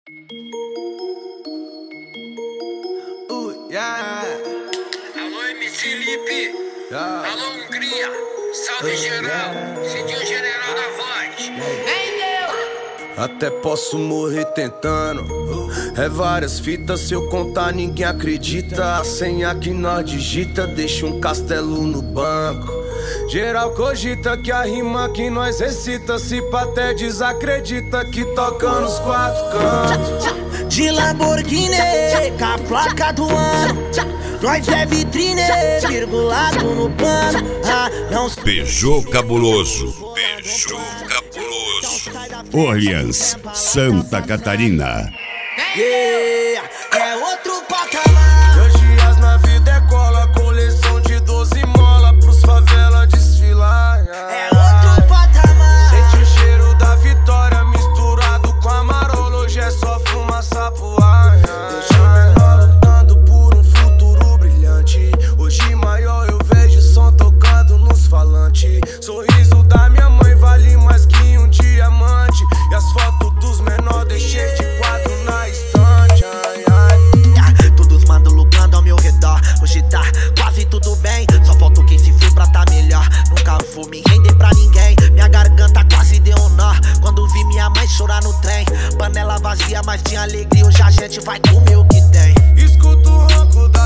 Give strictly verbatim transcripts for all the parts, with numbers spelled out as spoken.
Uh, yeah. Alô, M C Lipe. Yeah. Alô, Hungria. Salve, Uh, geral. yeah. Sentiu o general da voz. Nem deu. Até posso morrer tentando. É várias fitas, se eu contar ninguém acredita. A senha que nós digita deixa um castelo no banco. Geral cogita que a rima que nós recita, se pá até desacredita que toca nos quatro cantos. De Lamborghini, com a placa do ano. Nós é vitrine, virgulado no pano. Ah, não... Beijou cabuloso. Beijou cabuloso. Orleans, Santa Catarina. Yeah, é outro patamar. Meus dias na vida é cola, coleção de doze mola pros favela desfilar. É outro patamar. Sente o cheiro da vitória misturado com a marola, hoje é só fumaça pro ar. Deixa o menor lutando por um futuro brilhante. Hoje maior eu vejo som tocando nos falantes. Sorriso da minha mãe vale mais que um diamante. E as fotos dos menores deixei de quadro na estante. Ai, ai. Todos mandam lucrando ao meu redor. Hoje tá quase tudo bem, só falta quem se for pra tá melhor. Nunca vou me render pra ninguém. Minha garganta quase deu um nó quando vi minha mãe chorar no trem. Panela vazia, mas de alegria hoje a gente vai comer o que tem. Escuto o ronco da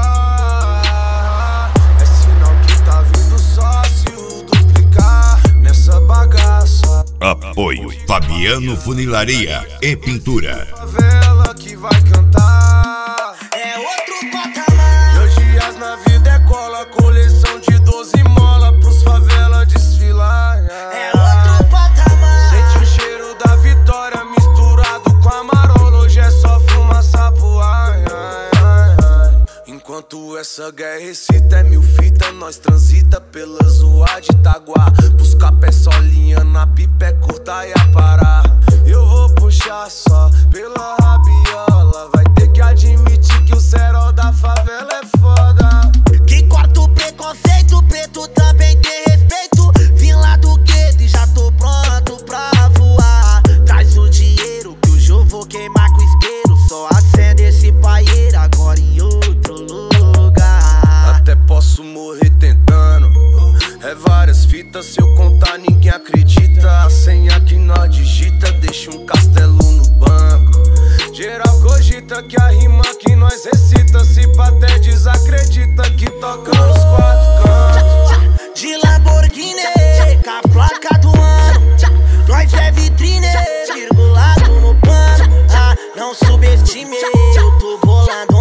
Jaguar, é sinal que tá vindo sócio duplicar nessa bagaça. Apoio Fabiano Funilaria e Pintura. Favela que vai cantar. É outro patamar. Meus dias na vida é cola, coleção de doze mola pros favela desfilar. É outro patamar. Sente o cheiro da vitória misturado com a marola, hoje é só fumaça pro ar. Enquanto essa guerra excita, é mil fita, nós transita pela zoa de Itaguá. Buscar pé solinha na pipa é curta e a parar. Eu vou puxar só pela rabiola, vai ter que admitir que o cerol da favela é foda. Que corta o preconceito, preto também tem respeito. Vim lá do gueto e já tô pronto pra voar. Traz o dinheiro que hoje eu vou queimar com isqueiro. Só acende esse paieiro agora em outro lugar. Até posso morrer tentando. É várias fitas, se eu contar ninguém acredita. A senha que nós digita deixa um castelo no banco. Geral cogita que a rima que nós recita, se pá até desacredita que toca nos quatro cantos. De Lamborghini, com a placa do ano. Nós é vitrine, virgulado no pano. Ah, não subestime, eu tô bolando